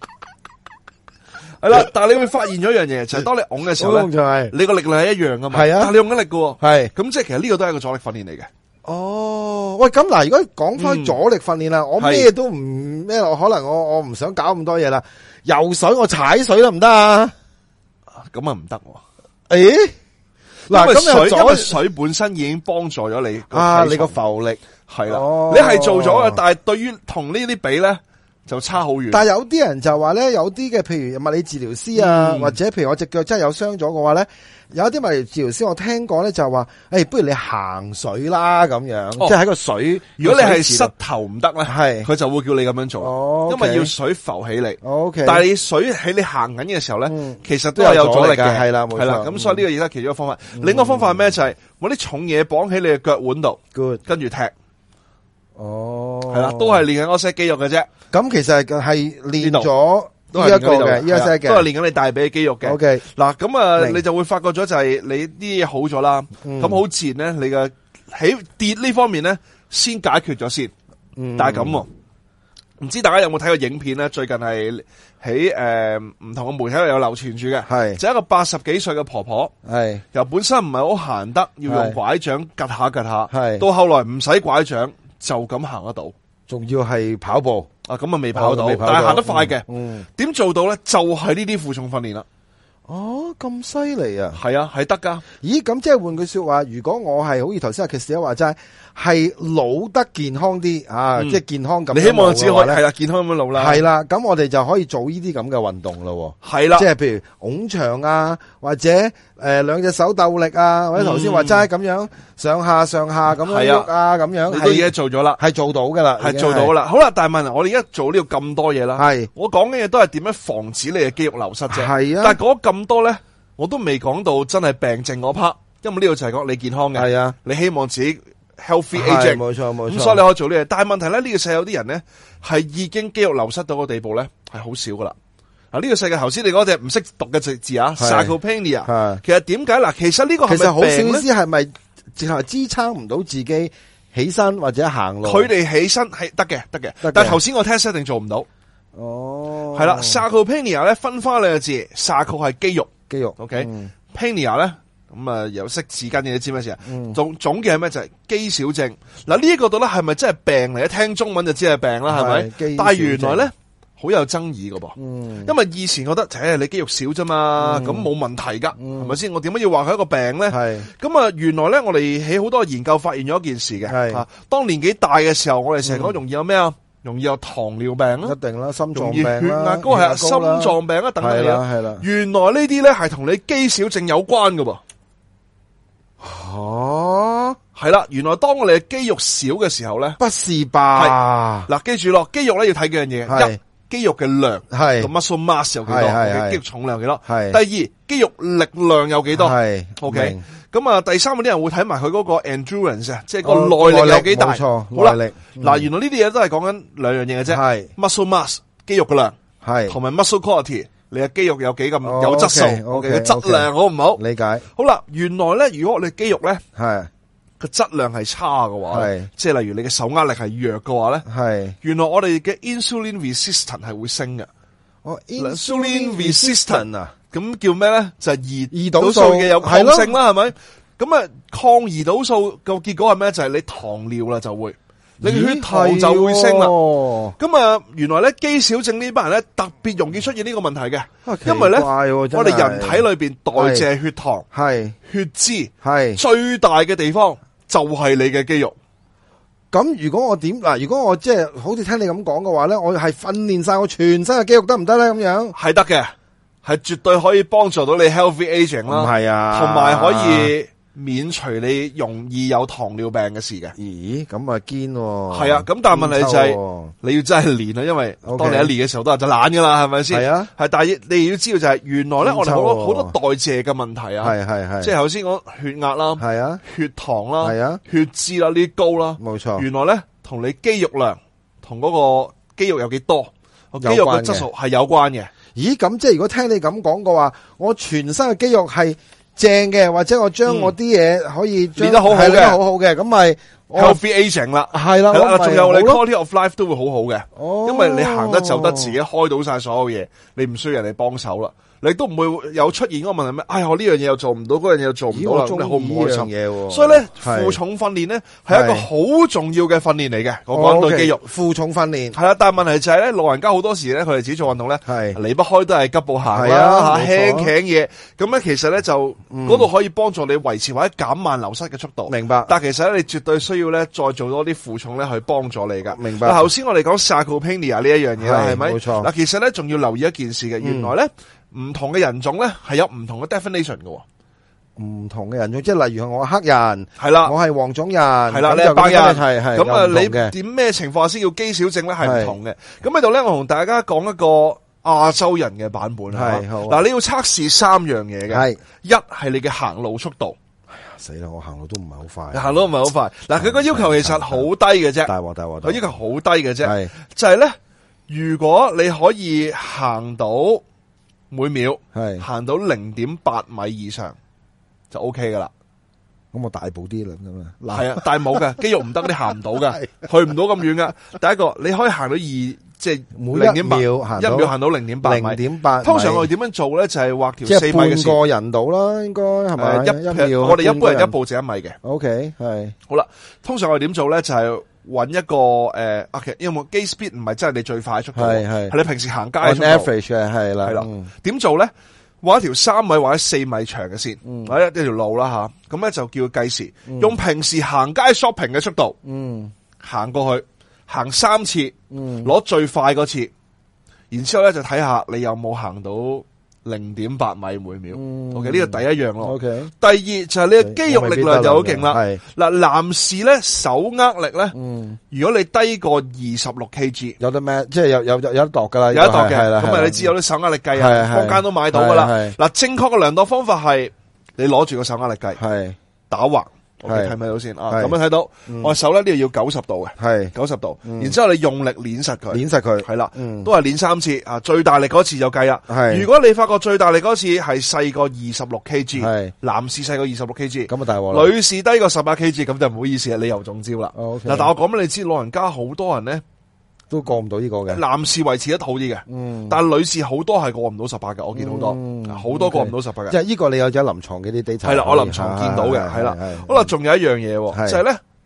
係啦，但係你會發現咗一樣嘢，就係當你拱嘅時候咧，你個力量係一樣噶嘛。係啊，但係你用緊力噶，係咁即係其實呢個都係一個阻力訓練嚟嘅。哦，喂，咁嗱，如果講翻阻力訓練啦，我咩都唔咩，可能我我唔想搞咁多嘢啦。游水我踩水得唔得啊？咁啊唔得。誒，嗱，咁水因為水本身已經幫助咗你啊，你個浮力係啦，你係做咗嘅，但係對於同呢啲比咧，就差好遠，但係有啲人就話咧，有啲嘅譬如物理治療師啊，嗯、或者譬如我隻腳真係有傷咗嘅話咧，有一啲物理治療師我聽過咧就話，誒、欸，不如你行水啦咁樣，哦、即係喺個水。如果你係膝頭唔得咧，係佢就會叫你咁樣做，哦 okay、因為要水浮起嚟。哦 okay、但係你水喺你行緊嘅時候咧，嗯、其實都係有阻力嘅，係啦，係啦。咁所以呢個亦都係其中一個方法。嗯、另一個方法係咩？就係搵啲重嘢綁起你嘅腳腕度，跟住踢。哦，係啦，都係練緊嗰些肌肉嘅啫。咁其實係練咗呢一個嘅，呢一些嘅，都係練緊你大髀嘅肌肉嘅。OK，嗱，咁啊，你就會發覺咗就係你啲嘢好咗啦。咁好自然咧，你嘅起跌呢方面咧，先解決咗先。但係咁，唔知大家有冇睇過影片咧？最近係喺誒唔同嘅媒體度有流傳住嘅，係就一個八十幾歲嘅婆婆，係由本身唔係好行得，要用拐杖趌下趌下，係到後來唔使拐杖。就咁行得到，仲要係跑步啊！咁啊未跑到，哦、但係行得快嘅。嗯，點、嗯、做到咧？就係呢啲負重訓練啦。哦，咁犀利啊！係啊，係得噶。咦，咁即係換句說話，如果我係好似頭先阿 Kiss 話齋，係老得健康啲啊，嗯、即係健康咁。你希望只可以係啦，健康咁樣老啦。係啦，咁我哋就可以做呢啲咁嘅運動咯。係啦，即係譬如拱牆啊，或者誒兩隻手鬥力啊，或者頭先話齋咁樣上下上下咁樣喐啊，咁樣你都已經做咗啦，係做到噶啦，係做到啦。好啦，但係問題我哋而家做呢個咁多嘢啦，係我講嘅嘢都係點樣防止你嘅肌肉流失啫。係啊，但係嗰咁多咧，我都未講到真係病症嗰 part，因為呢度就係講你健康嘅。係啊，你希望自己 healthy aging，冇錯冇錯。咁所以你可以做呢嘢，但係問題咧，呢個世界有啲人咧係已經肌肉流失到個地步咧，係好少噶啦。嗱，呢個世界頭先你嗰隻唔識讀嘅字字啊 sarcopenia， 其實點解嗱？其實呢個係咪病咧？其實好少知係咪直頭支撐唔到自己起身或者行路？佢哋起身係得嘅，得嘅。但係頭先我 test 一定做唔到。哦，係啦 sarcopenia 咧分翻兩個字 sarco 係肌肉，肌肉 ，OK，penia 咧咁啊有識字根嘅，你知咩事啊？總總嘅係咩？就係肌少症。嗱呢一個度咧係咪真係病嚟？一聽中文就知係病啦，係咪？但係原來咧。 好有爭議噶噃。 嗯， 因為以前覺得，誒，你肌肉少啫嘛，咁冇問題噶，係咪先？我點解要話佢一個病咧？ 係咁啊，原來咧，我哋喺好多研究發現咗一件事嘅， 係啊，當年紀大嘅時候，我哋成日講容易有咩啊？容易有糖尿病啦一，定啦，心臟容易病啦， 血壓高係啊，心臟病啊等等係嘅嘢。 啦係啦。 原來呢啲咧係同你肌少症有關噶噃。 哦， 係啦，原來當我哋嘅肌肉少嘅時候咧， 不是吧？ 嗱，記住咯，肌肉咧要睇幾樣嘢， 係一肌肉嘅量， 係個 muscle mass 有幾多係係係 ，OK，肌肉重量幾多， 係第二肌肉力量有幾多係 ，OK， 明咁啊，第三嗰啲人會睇埋佢嗰個 endurance 啊，即係哦個耐力有幾大， 冇錯好啦， 耐力嗯嗱，原來呢啲嘢都係講緊兩樣嘢嘅啫， 係 muscle mass 肌肉嘅量， 係同埋 muscle quality，你嘅肌肉有幾咁哦有質素 OK，OK， 嘅質量好唔好？ 理解好啦，原來咧，如果我哋肌肉咧係個質量係差嘅話， 係即係例如你嘅手壓力係弱嘅話咧。 係原來我哋嘅 insulin resistant 係會升嘅哦 ，insulin resistant 啊， 咁叫咩咧？就係胰胰島素島素嘅有抗係咯性啦，係咪？咁啊，抗胰島素嘅結果係咩？就係你糖尿啦，就會你嘅血糖就會升啦。 啦。 咁啊，原來咧肌少症呢班人咧特別容易出現呢個問題嘅， 啊因為咧奇怪喎我真係哋人體裏邊代謝血糖、 係血脂係最大嘅地方就係你嘅肌肉。 咁，如果我點嗱？如果我即係好似聽你咁講嘅話咧，我係訓練晒我全身嘅肌肉得唔得咧？咁樣係得嘅，係絕對可以幫助到你 healthy aging 啦。 唔係啊同埋可以免除你容易有糖尿病嘅事嘅。 咦？咁啊堅喎。 係啊，咁但係問題就係、 堅抽喎你要真係練啊，因為 OK 當你一練嘅時候都係就懶噶啦，係咪先？ 係啊， 係，但係你要知道就係、原來咧，我哋好堅抽喎多好多代謝嘅問題啊， 係係係， 即係頭先講血壓啦、 係啊， 血糖啦、 係啊血脂啦呢啲高啦， 冇錯。 原來咧同你肌肉量同嗰個肌肉有幾多，個肌肉嘅質素係有關嘅。 咦？咁即係如果聽你咁講嘅話，我全身嘅肌肉係正嘅，或者我將我啲嘢可以將練得好好嘅係練得好好嘅，咁咪我 healthy aging 啦， 係啦， 係啦， 我咪仲有你好咯 quality of life 都會好好嘅， 哦因為你行得走得自己開到晒所有嘢，你唔需要人哋幫手啦，你都唔會有出現嗰個問題咩？哎呀，我呢樣嘢又做唔到，嗰樣嘢又做唔到啦，咁咦我中你好唔開意呢樣心？ 嘢喎。 所以咧， 係負重訓練咧係一個好重要嘅訓練嚟嘅，我講對肌肉。 負重訓練係啦，但係問題就係咧，老人家好多時咧，佢哋自己做運動咧， 係離不開都係急步行係啊啦， 冇錯輕輕嘢。咁咧，其實咧就嗰度可以幫助你維持或者減慢流失嘅速度。 明白但係其實咧，你絕對需要咧再做多啲負重咧去幫助你噶。 明白嗱，頭先我哋講 sarcopenia 呢一樣嘢啦， 係係咪？ 冇錯嗱，其實咧仲要留意一件事嘅，原來咧唔同嘅人種咧係有唔同嘅 definition 嘅。 唔同嘅人種，即係例如我係黑人， 係啦我係黃種人， 係啦， 咁就你係白人， 係係咁啊， 有唔同嘅你點咩情況下先叫肌少症咧？係唔同嘅。咁喺度咧，我同大家講一個亞洲人嘅版本啊。 係好啊嗱，你要測試三樣嘢嘅。 係一係你嘅行路速度， 死啦！我行路都唔係好快， 你行路唔係好快。嗱，佢個要求其實好低嘅啫， 大鑊大鑊， 佢要求好低嘅啫。 係就係咧，如果你可以行到每秒係行到零點八米以上，就 O K 噶啦。 咁我大步啲啦咁啊，嗱係啊，但係冇嘅，肌肉唔得，你行唔到嘅，去唔到咁遠嘅。第一個，你可以行到二，即係每零點八， 一秒行到一秒行到零點八米。 零點八米， 通常我哋點樣做咧？就係畫條即係四米嘅線。 半個人到啦，應該係咪？ 誒一一秒， 我哋一般人一步。 步就一米嘅。 O K，係好啦，通常我哋點做咧？就係揾一個誒，啊，其實因為機 speed 唔係真係你最快嘅速度， 係係係你平時行街嘅 on 速度。 average 嘅係啦， 係啦嗯， 點做咧？畫一條三米或者四米長嘅線，或者一條路啦吓，咁咧就叫佢計時，用平時行街 shopping 嘅速度， 嗯行過去，行三次， 嗯攞最快嗰次，然之後咧就睇下你有冇行到零點八米每秒。 嗯 OK，呢個第一樣咯。 ，O K， 第二就係你嘅肌肉力量就好勁啦。 係嗱，男士咧手握力咧， 嗯， 如果你低過二十六 kg， 有得咩？即係有有有有得度噶啦， 有一度嘅， 係啦， 咁啊你知有啲手握力計啊， 係係坊間都買到噶啦係係。 嗱，正確嘅量度方法係你攞住個手握力計係打橫，OK， 係睇咪到先啊？ 係咁樣睇到，我手咧呢度要九十度嘅， 係九十度，然之後你用力捻實佢， 捻實佢， 係啦， 嗯都係練三次啊，最大力嗰次就計啦。 係如果你發覺最大力嗰次係細過二十六 kg， 係男士細過二十六 kg， 咁啊大鑊啦， 女士低過十八 kg，咁就唔好意思啦，你又中招啦。 哦，OK 嗱，但我講俾你知，老人家好多人咧， 都過唔到呢個嘅， 男士維持得好啲嘅， 嗯， 但係女士好多係過唔到十八嘅，我見好多， 嗯好多過唔到十八嘅。 即係呢個你有咗臨床嘅啲 data， 係啦，我臨床見到嘅，係啦。好啦，仲有一樣嘢喎， 係就係咧，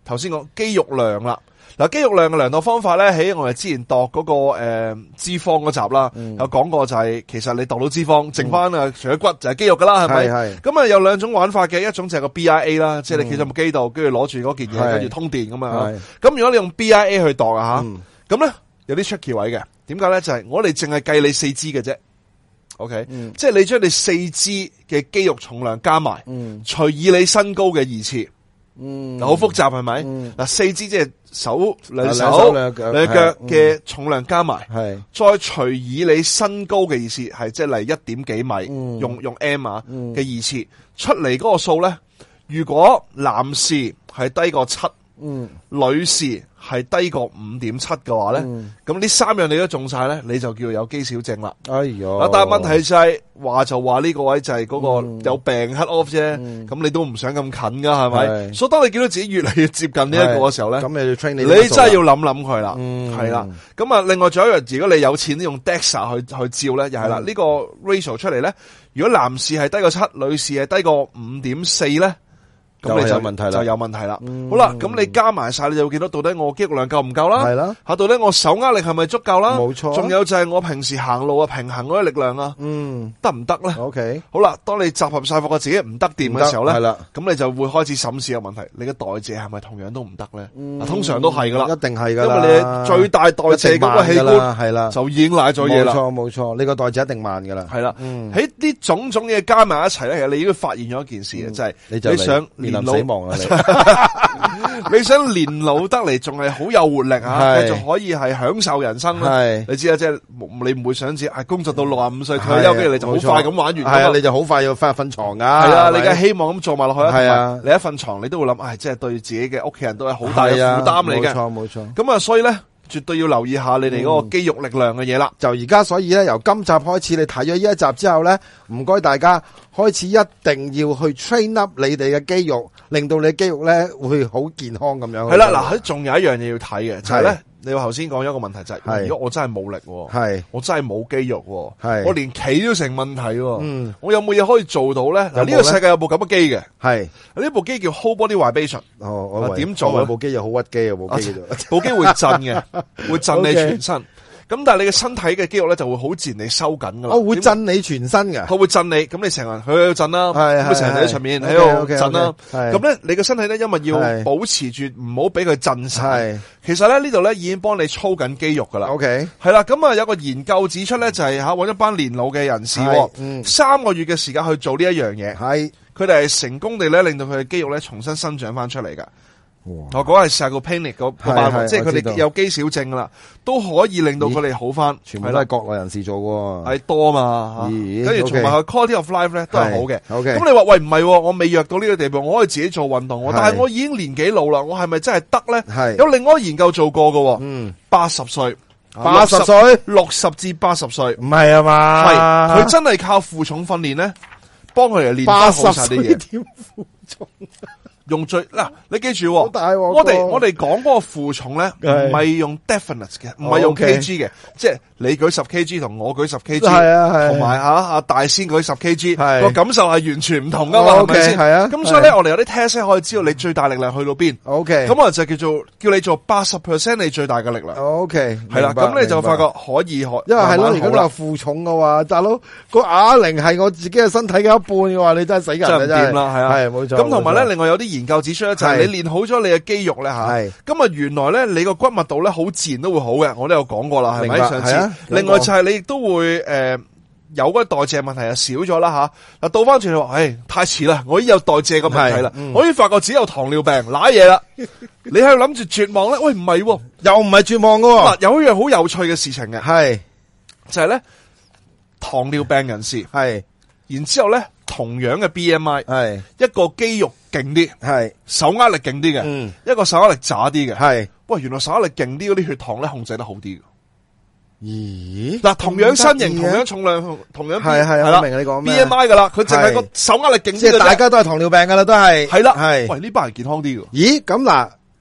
頭先講肌肉量啦。嗱，肌肉量嘅量度方法咧，喺我哋之前度嗰、那個誒、呃、脂肪嗰集啦，嗯、有講過就係、是、其實你度到脂肪，剩翻啊除咗骨就係肌肉噶啦，係咪？咁啊有兩種玩法嘅，一種就係個 B I A 啦、嗯，即係你企喺部機度，跟住攞住嗰件嘢，跟住通電咁啊。咁如果你用 B I A 去度啊吓，咁咧、嗯、有啲 tricky 位嘅，點解咧？就係、是、我哋淨係計你四肢嘅啫。OK，、嗯、即係你將你四肢嘅肌肉重量加埋，除、嗯、以你身高嘅二次。嗯，好複雜係咪？嗱、嗯，四肢即係手兩手兩腳嘅重量加埋，係、嗯、再除以你身高嘅二次，係即係嚟一點幾米，嗯、用用 M 啊嘅二次、嗯、出嚟嗰個數咧。如果男士係低過七，嗯，女士係低過五點七嘅話咧，咁呢、嗯、三樣你都中晒咧，你就叫有肌少症啦。哎喲，但係問題就係、是、話就話呢個位就係嗰個有病 cut off 啫，咁、嗯、你都唔想咁近噶，係咪？是所以當你見到自己越嚟越接近呢一個嘅時候咧，咁你要 train 你，你真係要諗諗佢啦，係啦、嗯。咁啊，另外仲有一樣，如果你有錢用 DEXA 去去照咧，又係啦，呢、嗯、個 ratio 出嚟咧，如果男士係低過七，女士係低過五點四咧。咁你就有問題啦，就有問題啦。嗯、好啦，咁你加埋晒，你就會見到到底我肌肉量夠唔夠啦？係啦，吓到底我手握力係咪足夠啦？冇錯。仲有就係我平時行路啊，平衡嗰啲力量啊，嗯，得唔得咧 ？OK。好啦，當你集合晒個自己唔得掂嘅時候咧，係啦，咁你就會開始審視個問題，你嘅代謝係咪同樣都唔得咧？嗯、通常都係噶啦，一定係噶啦，因為你最大代謝嗰個器官係啦，就已經賴咗嘢啦。冇錯冇錯，你個代謝一定慢噶啦。係啦，喺啲種種嘢加埋一齊咧，其實你已經發現咗一件事嘅，就係你想。年老死亡啊！你你想年老得嚟，仲係好有活力啊，仲可以係享受人生咧。你知啊，即係你唔會想住係工作到六十五歲退休，跟住你就好快咁玩完。係啊，你就好快要翻去瞓床噶。係啊，你梗係希望咁做埋落去。係啊，你一瞓床，你都會諗，唉，即係對自己嘅屋企人都係好大嘅負擔嚟嘅。冇錯冇錯。咁啊，所以咧，絕對要留意下你哋嗰個肌肉力量嘅嘢啦。就而家，所以咧，由今集開始，你睇咗呢一集之後咧，唔該大家開始一定要去 train up 你哋嘅肌肉。令到你肌肉咧會好健康咁樣。係啦，嗱，仲有一樣嘢要睇嘅，就係咧，你頭先講咗一個問題就係，如果我真係冇力，係我真係冇肌肉，係我連企都成問題，嗯，我有冇嘢可以做到咧？嗱，呢個世界有部咁嘅機嘅，係呢部機叫 Whole Body Vibration。哦，我點做啊？部機又好屈機啊，部機部機會震嘅，會震你全身。咁但係你嘅身體嘅肌肉咧就會好自然地收緊噶啦，哦，會震你全身嘅，佢會震你，咁你成個人佢喺度震啦，係咁成日喺上面喺度震啦，咁咧你嘅身體咧因為要保持住唔好俾佢震晒，其實咧呢度咧已經幫你操緊肌肉噶啦，OK，係啦，咁啊有個研究指出咧就係吓搵一班年老嘅人士，嗯，三個月嘅時間去做呢一樣嘢，係佢哋係成功地咧令到佢嘅肌肉咧重新生長翻出嚟噶。我講係 sarcopenic 嗰個辦法，即係佢哋有肌少症啦，都可以令到佢哋好翻。全部都係國內人士做嘅，係多嘛，跟住同埋佢 quality of life 咧都係好嘅。咁你話喂唔係，我未弱到呢個地步，我可以自己做運動，但係我已經年紀老啦，我係咪真係得咧？係有另外一個研究做過嘅，嗯，八十歲、八十歲、六十至八十歲，唔係啊嘛？係佢真係靠負重訓練咧，幫佢哋練翻好晒啲嘢。點負重？用最嗱，你記住，我哋我哋講嗰個負重咧，唔係用 definite 嘅，唔係用 kg 嘅，即係你舉十 kg 同我舉十 kg，係啊係，同埋吓阿大仙舉十 kg，個感受係完全唔同噶嘛，係咪先？係啊，咁所以咧，我哋有啲 test 可以知道你最大力量去到邊。OK，咁啊就叫做叫你做八十 percent 你最大嘅力量。OK，係啦，咁你就發覺可以可，因為係咯，如果你話負重嘅話，大佬個啞鈴係我自己嘅身體嘅一半嘅話，你真係死人啦，真係。啦，係啊，係冇錯。咁同埋咧，另外有啲研究指出咧，就係你練好咗你嘅肌肉咧吓，咁啊原來咧你個骨密度咧好自然都會好嘅，我都有講過啦，係咪上次？另外就係你亦都會誒有嗰個代謝問題啊少咗啦吓。嗱倒翻轉你話，誒太遲啦，我已經有代謝嘅問題啦，我已經發覺自己有糖尿病，瀨嘢啦。你喺度諗住絕望咧？喂唔係，又唔係絕望噶。嗱有一樣好有趣嘅事情嘅，係就係咧糖尿病人士係，然之後咧。同樣嘅 B M I 係一個肌肉勁啲，係手握力勁啲嘅，嗯，一個手握力渣啲嘅，係喂，原來手握力勁啲嗰啲血糖咧控制得好啲嘅。咦？嗱，同樣身形、同樣重量、同樣係係係啦，明你講咩 B M I 噶啦，佢淨係個手握力勁啲，即係大家都係糖尿病噶啦，都係係啦，係喂呢班人健康啲嘅。咦？咁嗱，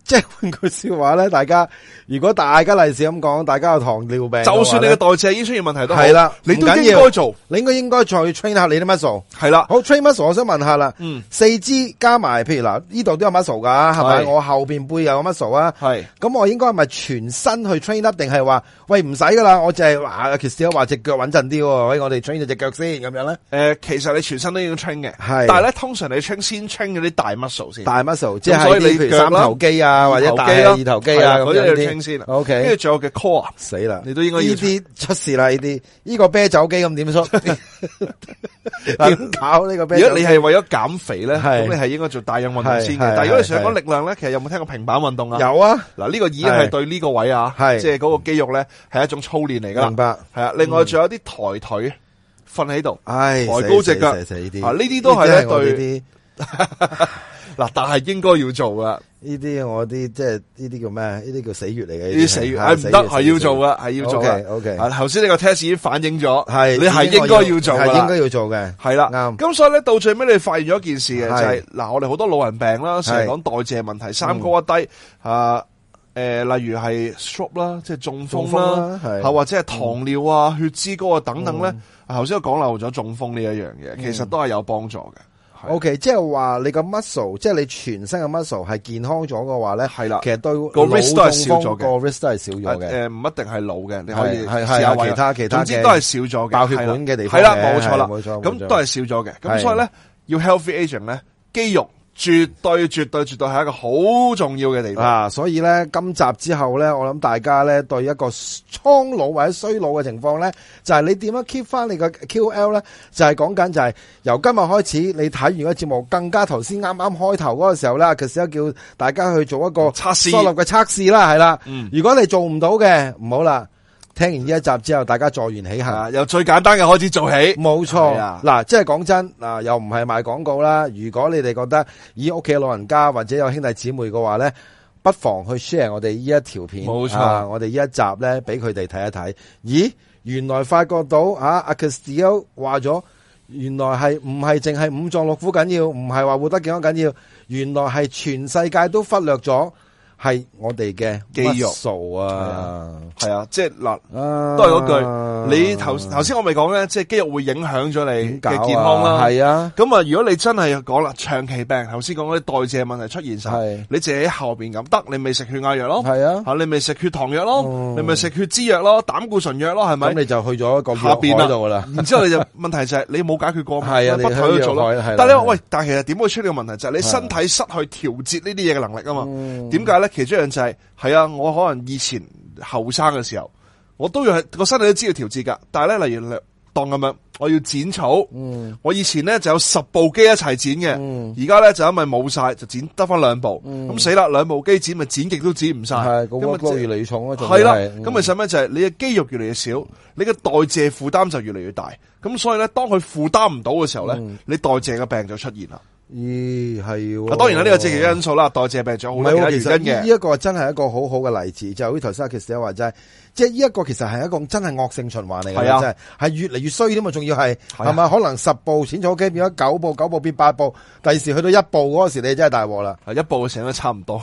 即係換句說話咧，大家如果大家例示咁講，大家有糖尿病， 就算你嘅代謝已經出現問題都好， 係啦， 你都唔緊要應該做， 你應該應該再 train 下你啲 muscle。 係啦， 好 train muscle，我想問下啦， 嗯， 四肢加埋，譬如嗱，呢度都有 muscle 噶，係咪？ 係我後邊背又有 muscle 啊， 係， 咁我應該係咪全身去 train up，定係話喂唔使噶啦，我淨係話其實話隻腳穩陣啲喎，喂我哋 train 咗隻腳先咁樣咧？ 誒，其實你全身都要 train 嘅， 係， 但係咧通常你 train 先 train 嗰啲大 muscle 先， 大 muscle，即係所以你譬如三頭肌啊，或者大二頭肌啊咁樣嗰啲要 train先。 OK， 跟住仲有嘅 core， 死啦， 你都應該要呢啲出事啦，呢啲呢個啤酒機咁點出？點搞呢個啤酒機？ 如果你係為咗減肥咧， 係咁你係應該做大量運動先係係嘅。但係如果你想係講力量咧，其實有冇聽過平板運動啊？ 有啊， 嗱，呢個已經係對呢個位啊， 係即係嗰個肌肉咧係一種操練嚟噶啦。 明白。 係啊，另外仲有啲抬腿瞓喺度， 唉， 抬高隻腳死死死呢啲啊，呢啲都係咧呢對啲嗱，但係應該要做噶。 呢啲我啲即係呢啲叫咩？呢啲叫死穴嚟嘅。 呢啲死穴係唔得，係要做噶，係要做噶。 O K， 啊，頭先呢個 test 已經反映咗， 係你係應該要做噶啦， 係應該要做嘅。 係啦， 啱。 咁所以咧，到最尾你發現咗一件事嘅就係係嗱，我哋好多老人病啦，成日講代謝問題，三高一低啊。誒，例如係 stroke 啦，即係中風啦，係或者係糖尿啊、血脂高啊等等咧。頭先我講漏咗中風呢一樣嘢，其實都係有幫助嘅。 O K， 即係話你個 muscle，即係你全身嘅 muscle 係健康咗嘅話咧， 係啦， 其實對個 risk 都係少咗嘅， 個 risk 都係少咗嘅。 誒，唔一定係老嘅，你可以係試下其他其他， 總之都係少咗嘅， 爆血管嘅地方。 係啦，冇錯啦， 冇錯， 咁都係少咗嘅。咁所以咧，要 healthy aging 咧，肌肉絕對絕對絕對係一個好重要嘅地方啊！所以咧，今集之後咧，我諗大家咧對一個蒼老或者衰老嘅情況咧，就係你點樣 keep 翻你個 Q L 咧，就係講緊就係由今日開始，你睇完個節目，更加頭先啱啱開頭嗰個時候咧，其實叫大家去做一個測試， 收錄嘅測試啦，係啦。 嗯， 如果你做唔到嘅，唔好啦。聽完呢一集之後，大家坐言起行， 由最簡單嘅開始做起。 冇錯，嗱，即係講真，嗱，又唔係賣廣告啦。如果你哋覺得以屋企嘅老人家或者有兄弟姊妹嘅話咧，不妨去 share 我哋呢一條片， 冇錯， 啊，我哋呢一集咧，俾佢哋睇一睇。咦，原來發覺到啊，阿 Castillo 話咗，原來係唔係淨係五臟六腑緊要，唔係話活得健康緊要，原來係全世界都忽略咗。係我哋嘅肌肉數啊， 係啊，即係嗱，都係嗰句，你頭頭先我咪講咧，即係肌肉會影響咗你嘅健康啦。 係啊， 咁啊，如果你真係講啦，長期病，頭先講嗰啲代謝問題出現晒，你自己喺後邊咁得，你咪食血壓藥咯， 係啊， 吓你咪食血糖藥咯，你咪食血脂藥咯，膽固醇藥咯，係咪？ 咁你就去咗一個下邊度噶啦。 然之後你就問題就係你冇解決過， 係啊， 不停去做咯。但係你話喂，但係其實點會出呢個問題？就係你身體失去調節呢啲嘢嘅能力啊嘛。點解咧？其中一樣就係。係啊，我可能以前後生嘅時候，我都要係個身體都知道調節噶。但係咧，例如當咁樣，我要剪草，嗯、我以前咧就有十部機一齊剪嘅，而家咧就因為冇晒，就剪得翻兩部。咁死啦，兩部機剪咪剪極都剪唔晒。係， 咁個越嚟越重咯。 係啦，咁咪使咩？就係你嘅肌肉越嚟越少，你嘅代謝負擔就越嚟越大。咁所以咧，當佢負擔唔到嘅時候咧，嗯、你代謝嘅病就出現啦。 咦，係， 當然啦，呢個積極因素啦，代謝病仲有好多其他原因嘅。 呢一個真係一個好好嘅例子，就好似頭先阿 Kiss 話齋，即係呢一個其實係一個真係惡性循環嚟嘅，真係係越嚟越衰添嘛，仲要係係咪？可能十部剪草機變咗九部，九部變八部，第時去到一部嗰時，你真係大鑊啦！ 一部成都差唔多。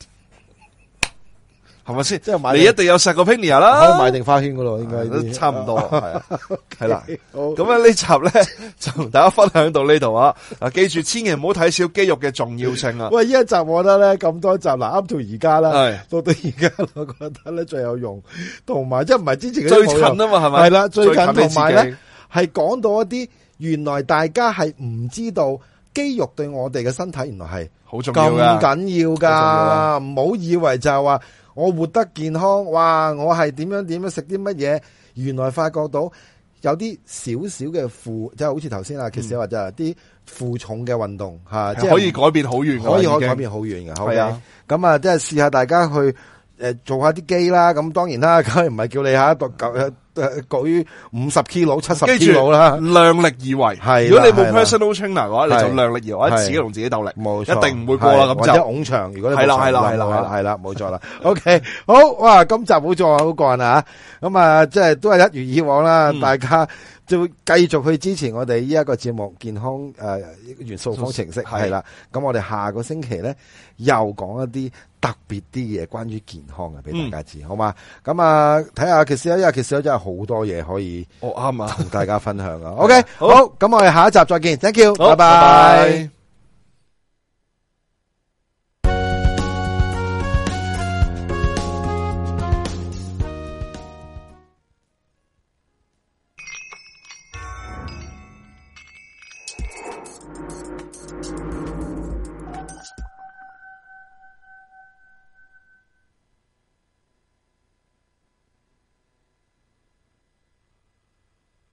係咪先？即係買，你一定有十個 Penia 啦， 可以買定花圈噶咯，應該都差唔多，係啊，係啦。咁樣呢集咧就同大家分享到呢度啊！嗱，記住千祈唔好睇小肌肉嘅重要性啊！ 喂，呢一集我覺得咧咁多集嗱，啱到而家啦，到到而家我覺得咧最有用，同埋即係唔係之前最近啊嘛，係咪？ 係啦，最近同埋咧係講到一啲原來大家係唔知道肌肉對我哋嘅身體原來係好重要噶， 咁緊要噶，唔好以為就係話。我活得健康，哇！我係點樣點樣食啲乜嘢？原來發覺到有啲少少嘅負，即係好似頭先阿 Kiss 話就係啲負重嘅運動吓，即係可以改變好遠，可以可以改變好遠嘅。係啊，咁啊，即係試下大家去誒做下啲機啦。咁當然啦，梗係唔係叫你吓度誒舉五十 kilo、七十記住 kilo 啦， 量力而為。 係啦如果你冇係啦 personal trainer嘅話，你係就量力而為，或者係自己同自己鬥力， 冇錯， 一定唔會過啦。咁係或者就拱牆，如果你冇係啦牆係啦係啦冧嘅話係啦係啦，冇錯啦。OK，好哇，今集好錯好過癮啊！咁啊，即係都係一如以往啦， 嗯大家就會繼續去支持我哋呢一個節目健康誒元素方程式係係啦。咁我哋下個星期咧又講一啲特別啲嘢關於健康嘅俾大家知，好嘛？咁啊，睇下其實因為其實真係好多嘢可以哦啱啊， 同大家分享啊。OK，好， 好咁我哋下一集再見，thank you， 好拜拜。